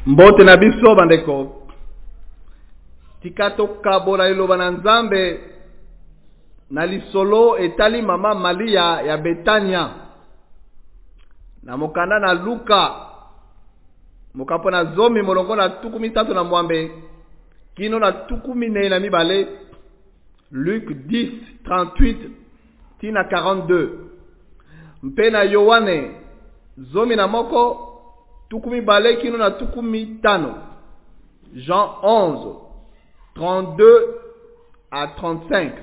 Mbote na biso bandeko. Tikato kabola iloba na Nzambe na lisolo etali mama Maria ya Betania. Na mokanda na Luka. Mokapo na zomi molongo na tukumi tatu na mwambe. Kino na tukumi ne na mibale. Luc 10, 38, tina 42. Mpe na Yohane zomi na moko. Tukumi bale kino na tukumi tano. Jean 11, 32 à 35.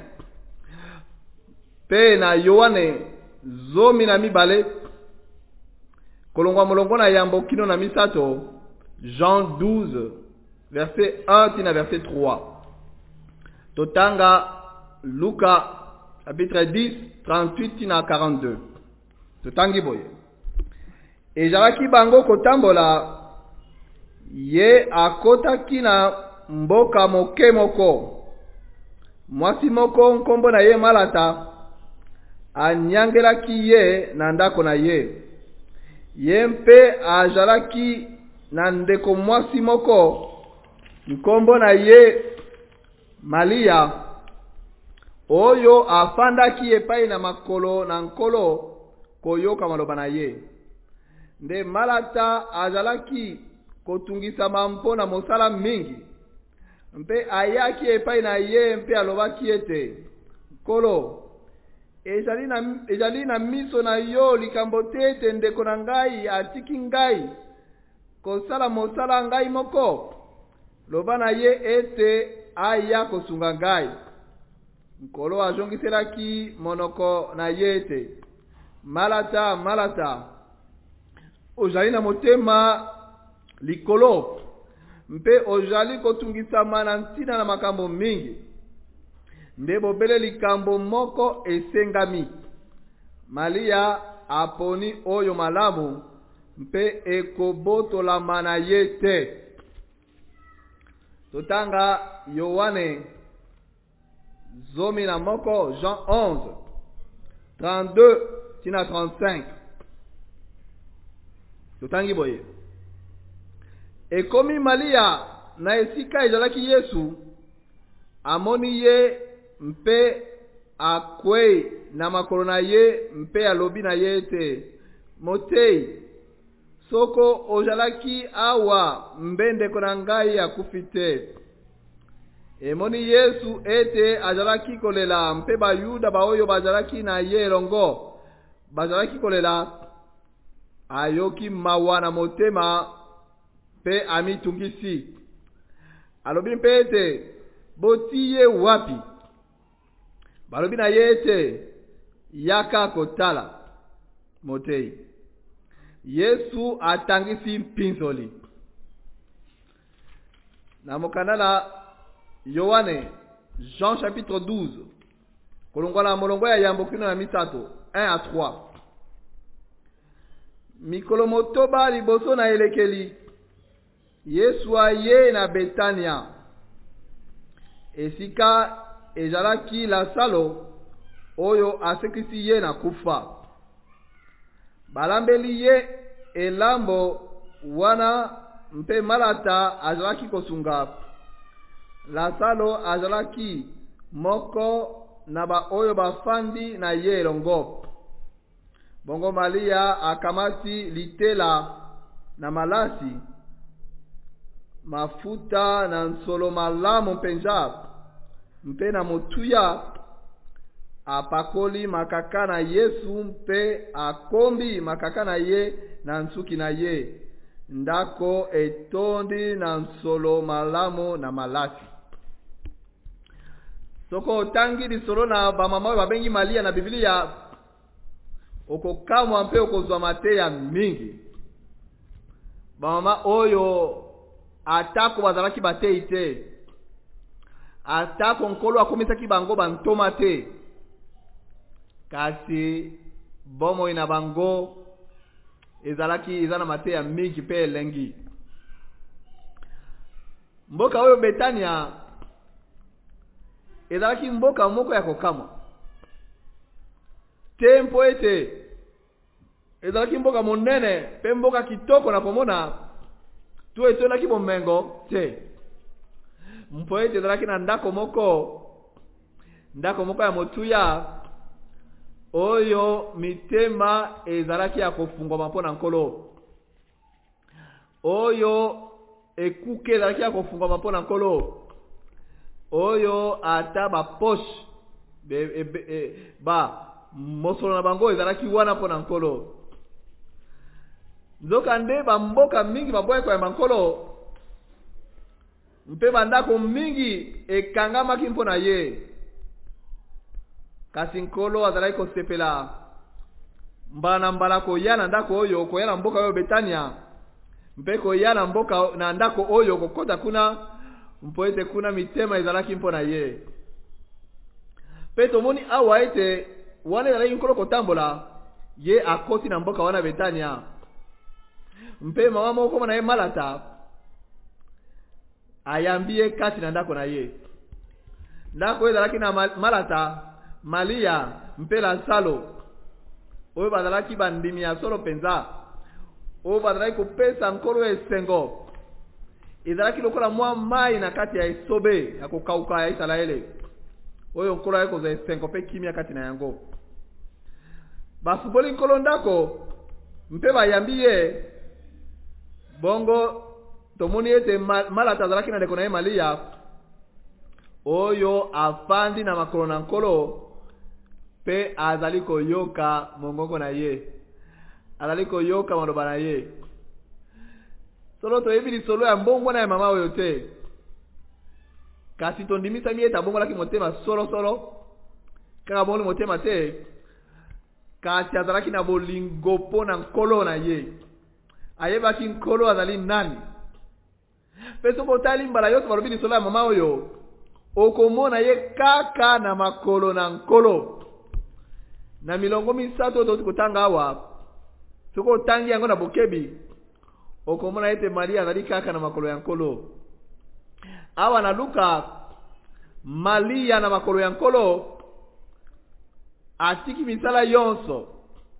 Pe na Yohane zomi na mibale. Kolongwa molongo na yambo kino na misato. Jean 12, verset 1 tina verset 3. Totanga Luka chapitre 10, 38 tina 42. Totangi boye. Ezalaki bango kotambola ye akotaki na mboka moke moko. Mwasi moko nkombo na ye Malata anyangelaki ye na ndako na ye. Ye mpe azalaki na ndeko mwasi moko nkombo na ye Malia oyo afandaki epai na makolo na nkolo koyoka maloba na ye. Nde Malata azalaki kotungisa mampo na mosala mingi. Mpe ayaki epai na ye mpe alobaki ete nkolo ezali na miso na yo likambo te ete ndeko na ngai atiki ngai kosala mosala ngai moko. Loba na ye ete aya kosunga ngai. Nkolo azongiselaki monoko na ye ete Malata, Malata, ozali na motema likolo mpe ozali kotungisama na ntina na makambo mingi. Nde bobele likambo moko esengami. Malia aponi oyo malamu mpe ekobotolama na ye te. Totanga Yohane zomi na moko Jean 11, 32 tina 35. Totangi boye. Ekomi Malia na esika ezalaki Yesu amoni ye mpe akwei na makolo na ye mpe alobi na ye ete Motei soko ozalaki awa mbendeko na ngai akufi te. Emoni Yesu ete azalaki kolela mpe bayuda baoyo bazalaki na ye elongo bazalaki kolela. Ayoki mawa na motema pe amitungisi. Alobi mpe ete boti ye wapi. Balobi na ye ete yaka kotala Motei. Yesu atangisi mpinzoli. Na mokanda na Yohane Jean chapitre 12. Kolongola molongo ya yambo kino na misato 1 à 3. Mikolo motoba liboso na elekeli Yesu aye na Betania. Esika ezalaki Lazaro oyo asekisi ye na kufa. Balambeli ye elambo wana mpe Malata azalaki kosunga. Lazaro azalaki moko na ba oyo bafandi na ye elongo. Bongo Malia akamati litela na malasi mafuta na nsolo malamu mpenza mpe na motuya apakoli makaka na Yesu mpe akombi makaka na ye na nsuki na ye. Ndako etondi na nsolo malamu na malasi. Soko tangi lisolo na bamama babengi Malia na Biblia okokamwa mpe okozwa mateya mingi. Bamama oyo atako bazalaki batei te. Atako nkolo akomisaki bango bantoma te. Kasi bomo ina bango ezalaki izana mateya mingi pe elengi. Mboka oyo Betania ezalaki mboka moko ya kokamwa. Tempo ete ezalaki mboka monene pe mboka kitoko na komona tu etona ki bomengo te mpoete ezalaki na ndako moko ya motuya oyo mitema ezalaki ya kofungwama mpo na nkolo oyo ekuke ezalaki ya kofungwama mpo na nkolo oyo ata baposhe mosolo na bango ezalaki wana mpo na nkolo nzoka nde bamboka mingi baboya koyamba nkolo mpe bandako mingi ekangamaki mpo na ye kasi nkolo azalaki kosepela mbala na mbala koya na ndako oyo koya na mboka oyo Betania mpe koya na mboka na ndako oyo kokota kuna mpo ete kuna mitema ezalaki mpo na ye mpe tomoni awa ete wana ezalaki nkolo kotambola ye akoti na mboka wana Betania mpe mama moko na ye Malata ayambi ye kati na ndako na ye ndako ezalaki na Malata Malia mpe Lazaro oyo bazalaki bandimi ya solo penza oyo bazalaki kopesa nkolo esengo ezalaki lokola mwa mai na kati ya esobe ya kokauka ya Isalaele oyo nkolo ayaki kozwa esengo mpe kimia kati na yango bafuboli nkolo ndako mpe bayambi ye bongo tomoni ete Malata azalaki na ndeko na ye Malia oyo afandi na makolo na nkolo pe azali koyoka mongongo na ye azali koyoka maloba na ye solo toyebi lisolo ya mbongo na ya mama oyo te kasi tondimisami ete abongolaki motema solo kaka bongoli motema te kasi azalaki na bolingo mpo na nkolo na ye ayebaki nkolo azali nani pe soki otali mbala nyonso balobi lisolo ya mama oyo okomona ye kaka na makolo na nkolo na milongo misato to kotanga awa soki otangi yango na bokebi okomona ete Maria azali kaka na makolo ya nkolo awa na Luka Malia na makolo ya nkolo atiki misala yonso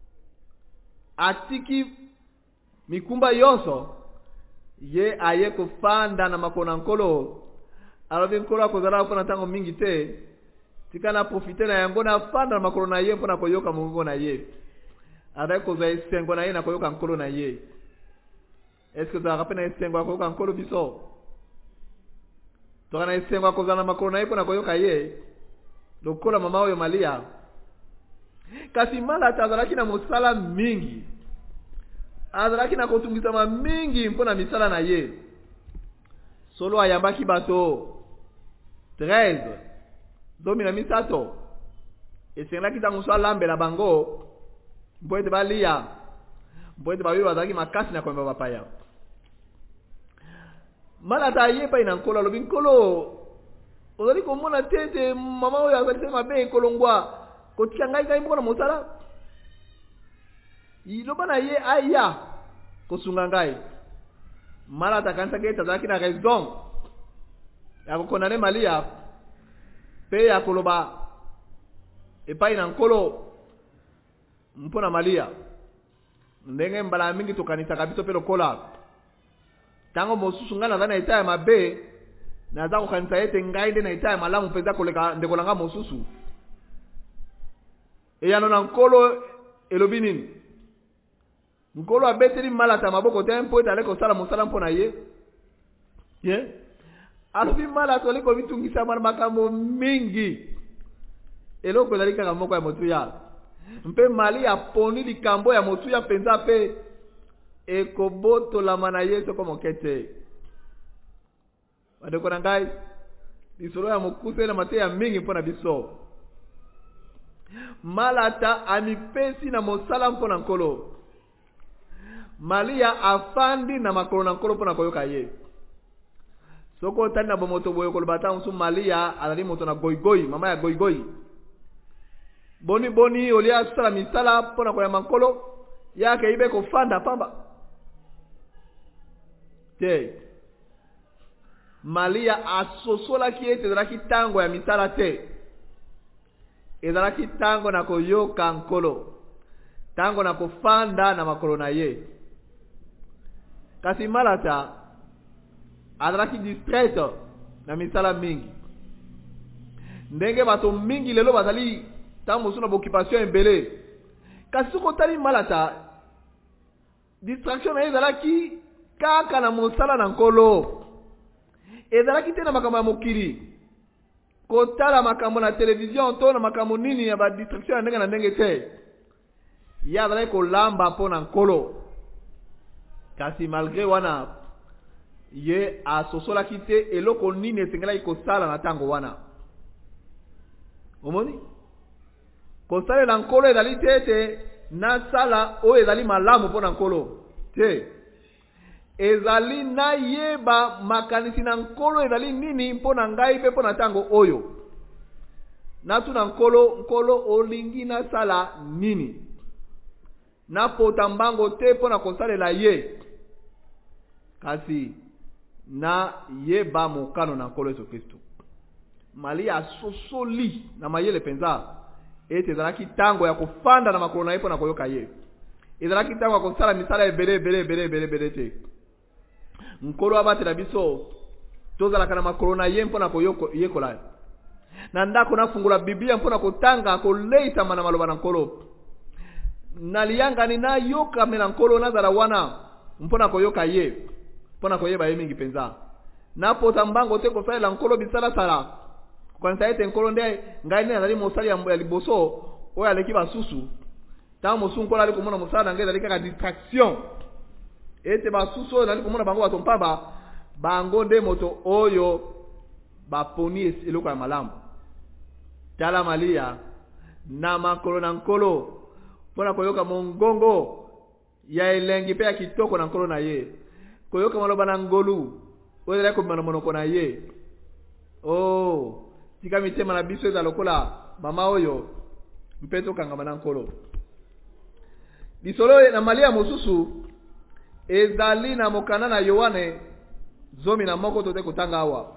atiki mikumba yonso ye aye kofanda na makolo na nkolo alobi nkolo akozala mpona ntango mingi te tika na profite na yango na fanda na makolo na ye mpona koyoka mongongo na ye azali kozwa esengo na ye na koyoka nkolo na ye eske tozalaka mpe na esengo ya koyoka nkolo biso toka na esengo ya kozala na makolo na ye mpona koyoka ye lokola mama oyo Malia kasi Malata azalaki na mosala mingi azalaki na kotungisama mingi mpona misala na ye solo ayambaki bato 13 zomi na misato esengelaki ntango so alambela bango mpo ete balia mpo ete bayoyo bazalaki makasi na koyamba bapaya Malata aye epai na nkolo alobi nkolo ozali komona te ete mama oyo azali te mabe ekolongwa kotika ngai moko na mosala iloba na ye aya kosunga ngai Malata akanisaki ete azalaki na raison ya kokondane Malia pe ya koloba epai na nkolo mpo na Malia ndenge mbala mingi tokanisaka biso pe lokola tango mosusu ngai naza na eta ya mabe naza kokanisa ete ngai nde na eta ya malamu mpenza koleka ndeko na nga mosusu eyano na nkolo elobi nini nkolo abeteli Malata maboko te mpo ete ale kosala mosala mpo na ye alobi Malata oli komitungisa mwana makambo mingi eloko ezali kaka moko ya motuya mpe Malia aponi likambo ya motuya mpenza mpe ekobotolama na ye soko moke te bandeko na ngai lisolo ya mokuse na mateya mingi mpo na biso Malata amipesi na mosala mpo na nkolo Malia afandi na makolo na nkolo mpo na koyoka ye soko otali na bomoto boye koloba ta nsu Malia azali moto na goigoi mama ya goigoi boni olia sala misala mpo na koyamba nkolo yake ibe kofanda pamba te Malia asosolaki ete ezalaki tango ya misala te ezalaki tango na koyoka nkolo tango na kofanda na makolo na ye kasi Malata azalaki distraite na misala mingi. Ndenge bato mingi lelo bazali tango suna occupation ebele. Kasi soko tali malata distraction na ezalaki kaka na mosala na nkolo. Ezalaki te na makambo ya mokili. Kotala makambo na television to na makambo nini ya ba distraction ya ndenge na ndenge te. Ya azalaki kolamba mpo na nkolo. Kasi malgré wana ye asosolaki te eloko nini esengelaki kosala na tango wana. Omoni? Kosala na nkolo ezali te te na sala o ezali malamu mpo na nkolo. Te. Ezali na yeba makanisi na nkolo ezali nini mpo na ngai pe mpo na tango oyo. Natu na nkolo olingi na sala nini. Na potambango te mpo na kosalela ye. Kasi na yeba mokano na nkolo Yesu Kristo. Mali asosoli na mayele penza. Ete ezalaki tango ya kufanda na makolo na ye mpo na koyoka ye. Ezalaki tango ya kosala misala ebele te. Nkolo abatela biso tozalaka na makolo na ye mpo na koyekola. Na ndako nafungula Biblia mpo na kotanga koleitama na maloba na nkolo. Na liyangani na yoka mena nkolo nazala wana mpo na koyoka ye. Mpo na koyeba ye mingi penza. Na potambango te kosalela nkolo bisala sala. Kukanisa ete nkolo nde ngai ne azali mosali ya liboso oyo aleki basusu. Tango mosu nkolo ali komona mosala na ngai ezali kaka distraction. Ete basusu oyo nali komona bango bato mpaba bango nde moto oyo baponi eloko ya malamu. Tala Malia na makolo na nkolo mpona koyoka mongongo ya elengi pe ya kitoko na nkolo na ye. Koyoka maloba na ngolu oyo ezali kobima na monoko na ye. Oh, tika mitema na biso eza lokola mama oyo mpe tokangama na nkolo. Lisolo na Malia mosusu ezali na mokana na Yohane zomi na moko tote kotanga awa.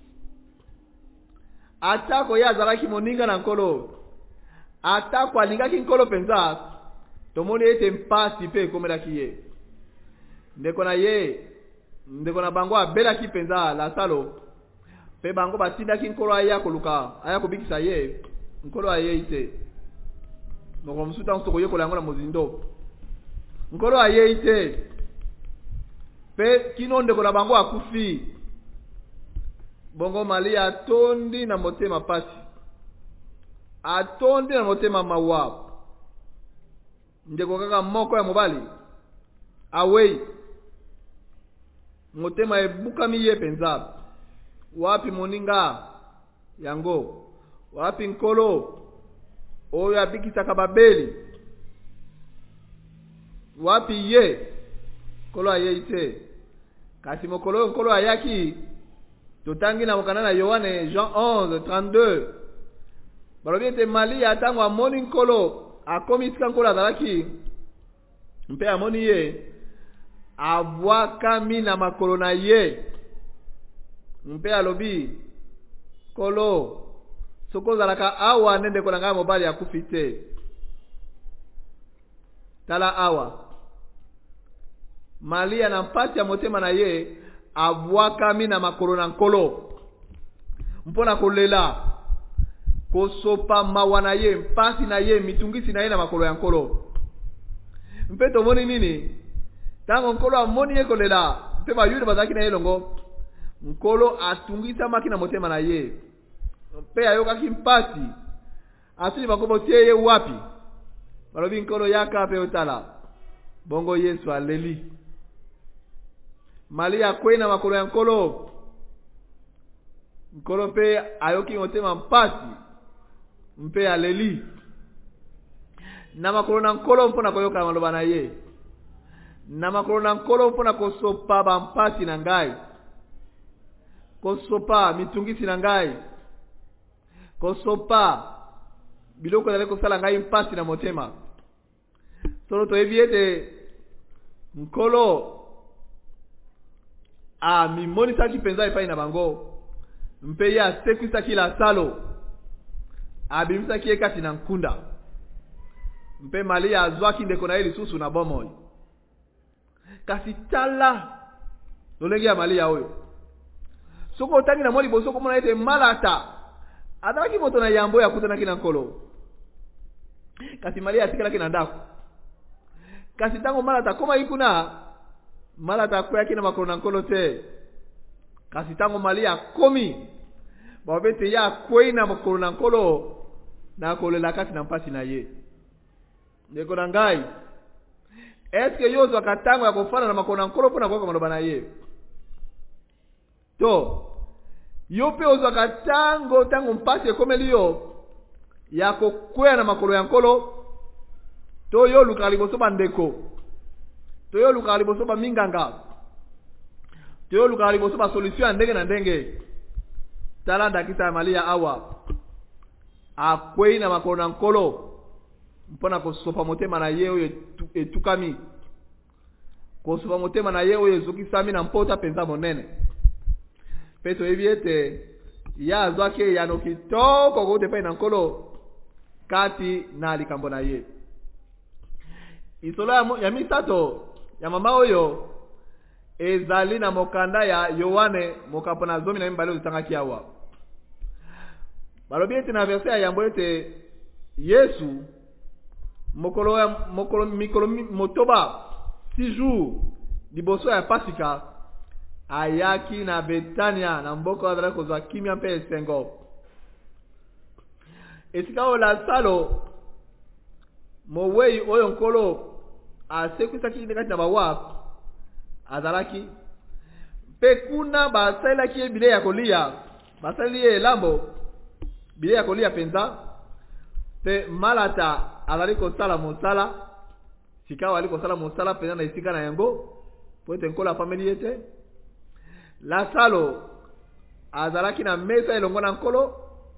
Atako ya azalaki moninga na nkolo. Atako alingaki nkolo penza. Tomoni ete mpasi pe komelaki ye. Ndeko na ye, ndeko na bango abelaki penza la salo. Pe bango batindaki nkolo aya koluka, aya kobikisa ye. Nkolo aye ite. Moko musuta nsoko yekola yango na mozindo. Nkolo aye ite. Pe kino ndeko na bango akufi. Bongo Malia atondi na motema pasi. Atondi na motema mawa. Ndeko kaka moko ya mobali. Awei. Motema ebukami ye penza. Wapi moninga yango. Wapi nkolo oyo abikisaka babeli. Wapi ye. Nkolo aye ite. Kasi mokolo nkolo ayaki. Totangi na mokana na Yohane Jean 11:32. Balobi ete Malia atango amoni nkolo akomisika nkolo azalaki. Mpe amoni ye abwakami na makolo na ye. Mpe alobi kolo soko zalaka awa nende kona ngai mobali akufi te. Tala awa Malia na mpasi ya motema na ye abwakami na makolo na nkolo mpona kolela kosopa mawa na ye mpasi na ye mitungisi na ye na makolo ya nkolo. Mpe tomoni nini tango nkolo amoni ye kolela mpe bayude bazalaki na ye longo nkolo atungisa maki na motema na ye mpe ayokaki mpasi asili bakobo tie ye wapi. Balobi nkolo yaka pe otala bongo Yesu aleli. Malia kwena makolo ya nkolo. Nkolo pe ayoki motema mpasi mpe aleli. Na makolo na nkolo mpona koyoka maloba na ye. Na makolo na nkolo mpona kosopa ba mpasi na ngai. Kosopa mitungisi na ngai. Kosopa biloko ezali kosala ngai mpasi na motema. Solo toyebi ete nkolo mimonisaki penza epai na bango. Mpe ye asekwisaki la salo. Abimisaki ye kati na nkunda. Mpe Malia azwaki ndeko na ye lisusu na bomoi. Kasi tala lolenge ya Malia oyo. soko tangi na moli boso komona ete malata adaki moto na yambo ya kutana kina nkolo kasi Malia atikala kina ndako kasi tango malata koma ikuna malata kwa kina makolo na nkolo te kasi tango Malia komi babete ya kwena makolo na nkolo na kolela kati na mpasi na ye ndeko na ngai eske yozo akatango ya kufana na makolo na nkolo pona kwa maloba na ye to yope ozo akatango tango mpasi ekomeliyo ya kokwea na makolo ya nkolo to yo luka liboso bandeko to yo luka liboso ba minganga to yo luka liboso ba solution ya ndenge na ndenge talanda kita Malia awa akwei na makolo na nkolo mpona kosopa motema na ye oyo etukami kosopa motema na ye oyo ezokisami na mpota penza monene peto ebiete ya azwake ya no kitoko kote pa na nkolo kati na likambo na ye isolo ya misato ya mama oyo ezali na mokanda ya Yohane mokapona zomi na mbalo zitangaki awa balobi ete na verset ya yambo ete Yesu mikolo motoba 6 jours liboso ya Pasika ayaki na Betania na mboko adala kozwa kimia mpe esengo esika o la salo mowei oyo nkolo asekwisaki kati na bawa azalaki pe kuna basalaki ebile ya kolia basali elambo bile ya kolia penza pe malata azali kosala mosala sika wali kosala mosala penza na esika na yango po ete nkolo afameli ete Lazaro azalaki na mesa elongo na nkolo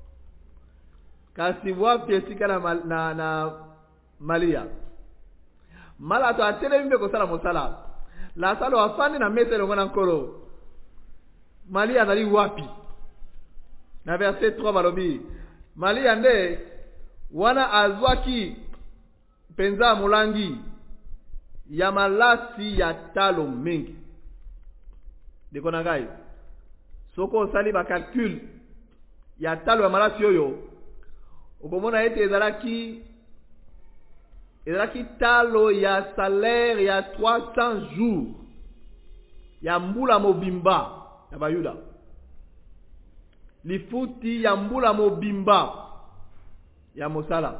kasi wapi esika na Malia malata atelemi mpe kosala mosala Lazaro afandi na mesa elongo na nkolo Malia azali wapi na verset 3 balobi Malia nde wana azwaki penza mulangi ya malasi ya talo mingi deko na ngai soko osali ba calcul ya talo ya malasi oyo okomona ete ezalaki talo ya salaire ya 300 jours ya mbula mobimba ya bayuda lifuti ya mbula mobimba ya mosala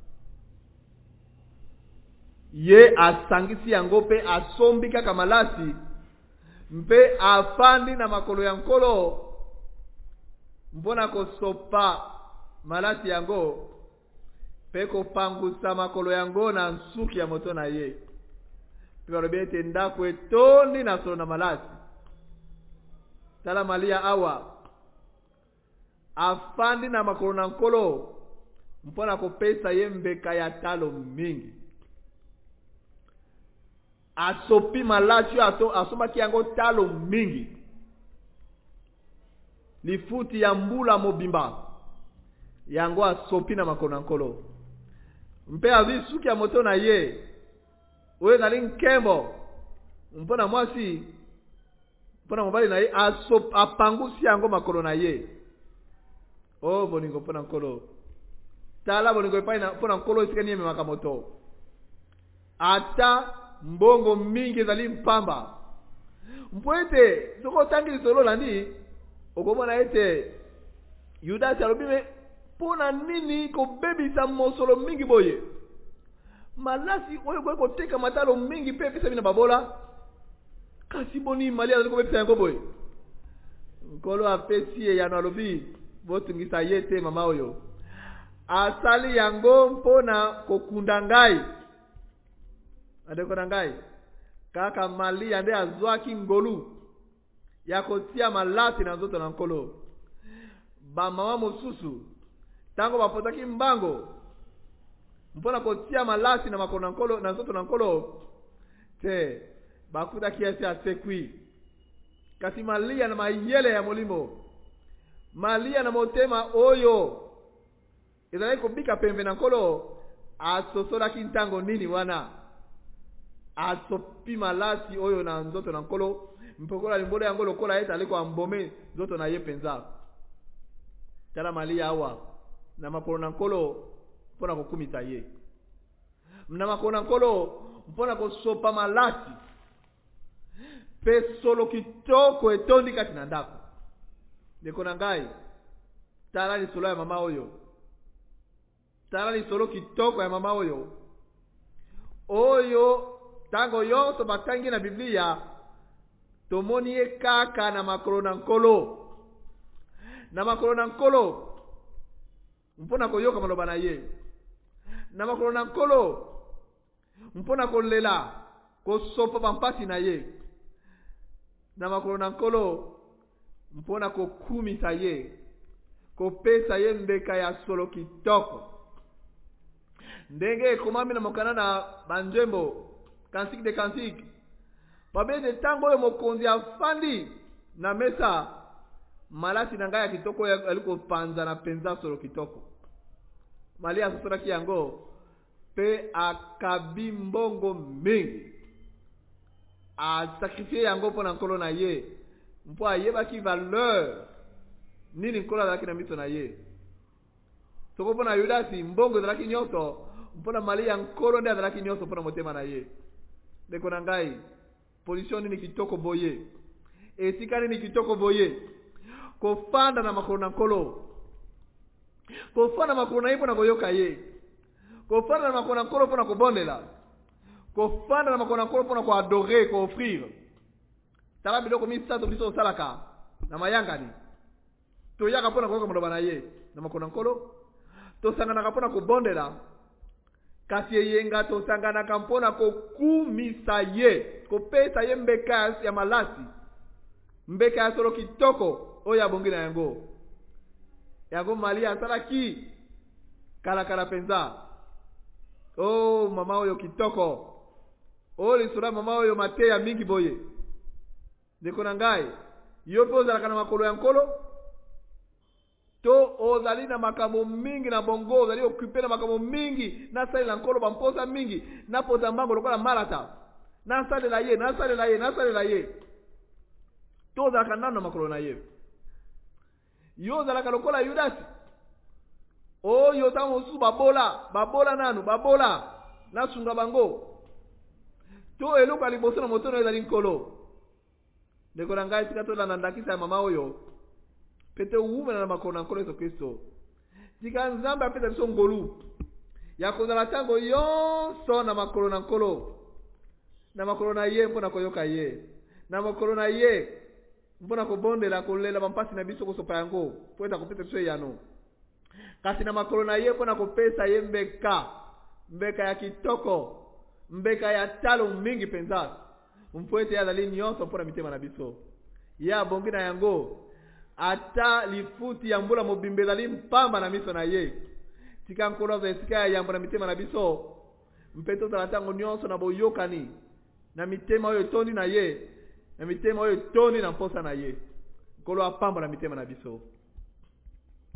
ye asangisi yango pe asombi kaka malasi mpe afandi na makolo ya nkolo mpona kosopa malasi yango pe kopangusa makolo yango na nsuki ya moto na ye pe balobi ete ndako etondi na solo na malasi tala Malia awa afandi na makolo na nkolo mpona kopesa ye mbeka ya talo mingi asopi malasi asomaki yango talo mingi lifuti ya mbula mobimba yango asopi na makolo na nkolo mpe avi suki ya moto na ye oyo ezali nkembo mpona mwasi mpona mobali na ye apangusi yango makolo na ye o bolingo mpona nkolo tala bolingo epai mpona nkolo esika ni ememaka moto ata mbongo mingi ezali mpamba mpo ete soko otangi lisolo landi okomona ete Yudasi alobi mpona nini kobebisa mosolo mingi boye malasi oyo koki koteka matalo mingi mpe epesami na babola kasi boni Malia azali kobebisa yango boye nkolo apesi eyano alobi botungisa ye te mama oyo asali yango mpona kokunda ngai adeko na ngai kaka Malia nde azwaki ngolu ya kotia malati na nzoto na nkolo bamama mosusu tango bapotaki mbango mpona kotia malati na makolo na nkolo na nzoto na nkolo te bakutaki esi asekwi kasi Malia na mayele ya molimo Malia na motema oyo ezalaki kobika pembe na nkolo asosolaki ntango nini wana asopi malasi oyo na nzoto na nkolo mpokola limbolo yango lokola ete aliko ambome nzoto na ye penza. Tala Malia awa na makolo na nkolo mpona kokumisa ye. Na makolo na nkolo mpona kosopa malasi pe solo kitoko etondi kati na ndako. Ndeko na ngai, tala lisolo ya mama oyo. Tala lisolo kitoko ya mama oyo. Oyo tango yonso batangi na Biblia tomoni ye kaka na makolo na nkolo. Na makolo na nkolo mpona koyoka maloba na ye. Na makolo na nkolo mpona kolela kosopa bampasi na ye. Na makolo na nkolo mpona kokumisa ye, kopesa ye mbeka ya solo kitoko. Ndenge ekomami na mokana na banjembo kansiki de kansiki babende tango oyo mokonzi afandi na mesa malasi na ngai ya kitoko aliko panza na penza solo kitoko. Malia asosolaki yango pe akabi mbongo mingi a sacrifier yango pona nkolo na ye mpo ayebaki valeur nini nkolo azalaki na miso na ye. Soko pona Yudasi mbongo ezalaki nyonso mpona Malia nkolo nde azalaki nyonso mpona motema na ye. Ndeko na ngai, position nini kitoko boye, esika nini kitoko boye, kofanda na makolo na nkolo, kofanda na makolo na ye mpona koyoka ye, kofanda na makolo na nkolo mpona kobondela, kofanda na makolo na nkolo mpona koadore, koofrir. Tala biloko misato biso osalaka na mayangani toyaka mpona koyoka maloba na ye na makolo na nkolo, tosanganaka mpona kobondela, kasi eyenga tosanganaka mpona kokumisa ye, kopesa ye mbeka ya malasi, mbeka ya solo kitoko oyo abongi na yango. Yango Malia asalaki kala penza. Oh mama oyo kitoko, oh lisura mama oyo mateya mingi boye. Ndeko na ngai, yo pe ozalaka na makolo ya nkolo, to ozali na makambo mingi na bongo, ozali occupé na makambo mingi, na sali na nkolo bamposa mingi, na poza mbango lokola malata, na salela ye. To ozalaka nano na makolo na ye. Yo ozalaka lokola Yudasi. Oyo tango mosusu babola nanu, na sunga bango. To eloko ya liboso na moto na ezali nkolo. Ndeko na ngai tika tola na ndakisa ya mama oyo. Pete uumena na makolo na nkolo Yesu Kristo. Tika Nzambe apesa biso ngolu ya kozala tango yonso na makolo na nkolo. Na makolo na ye mpona koyoka ye. Na makolo na ye mpona kobondela kolela bampasi na biso kosopa yango po eta kopesa biso yano. Kasi na makolo na ye mpona kopesa ye mbeka ya kitoko, mbeka ya talo mingi penza. Mpo ete azali nyonso mpona mitema na biso. Ye abongi na yango ata lifuti ya mbula mobimbe ezali mpamba na miso na ye. Tika nkolo za esika ya yambo na mitema na biso mpeto tala tango nyonso na boyokani na mitema oyo tondi na ye, na mitema oyo tondi na mposa na ye. Nkolo apamba na mitema na biso.